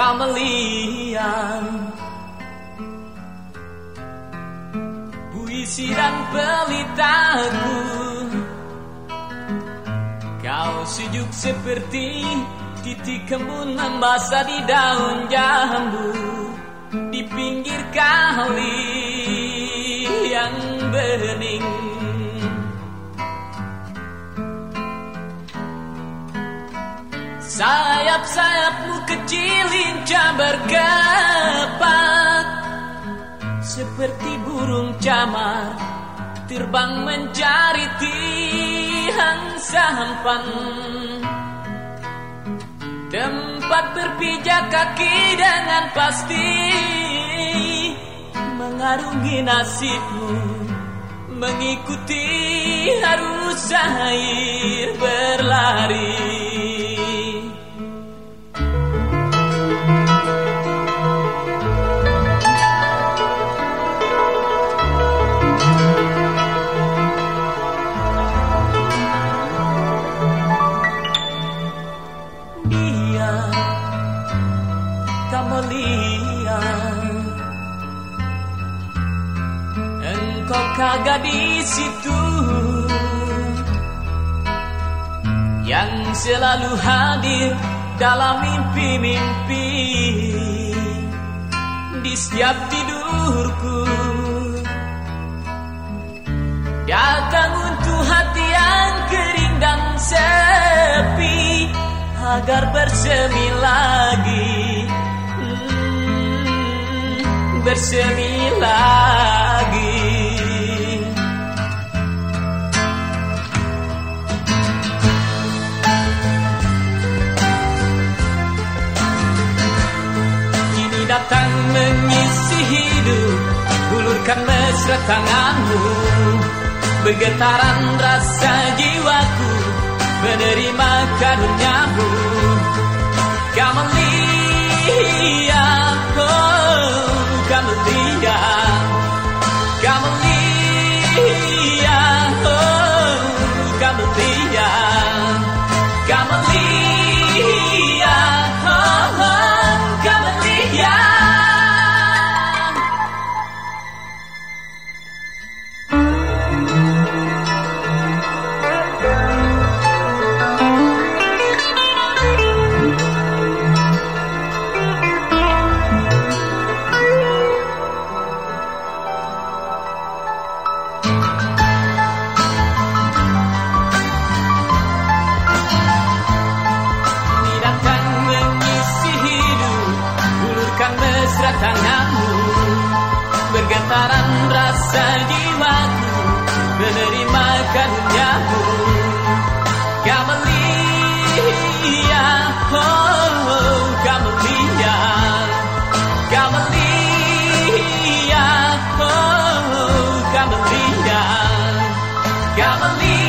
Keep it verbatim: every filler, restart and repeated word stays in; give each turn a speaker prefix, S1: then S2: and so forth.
S1: Camelia, puisi dan pelitaku. Kau sejuk seperti titik embun membasah di daun jambu di pinggir kali yang bening. Sayap-sayapmu kecil lincah berkepak seperti burung camar terbang mencari tiang sampan, tempat berpijak kaki dengan pasti mengarungi nasibmu, mengikuti arus air berlari. Camelia, engkau kagak di situ yang selalu hadir dalam mimpi-mimpi di setiap tidurku, datang untuk hati yang kering dan sepi agar bersemi lagi, hmm, bersemi lagi. Kini datang mengisi hidup, ulurkan mesra tanganmu, bergetaran rasa jiwaku menerima karuniamu. Camelia, oh Camelia, Camelia, oh Camelia, Camelia, oh Camelia. Mesra tanganmu, bergetaran rasa jiwaku menerima karuniamu. Camelia, oh Camelia, Camelia, oh Camelia, Camelia.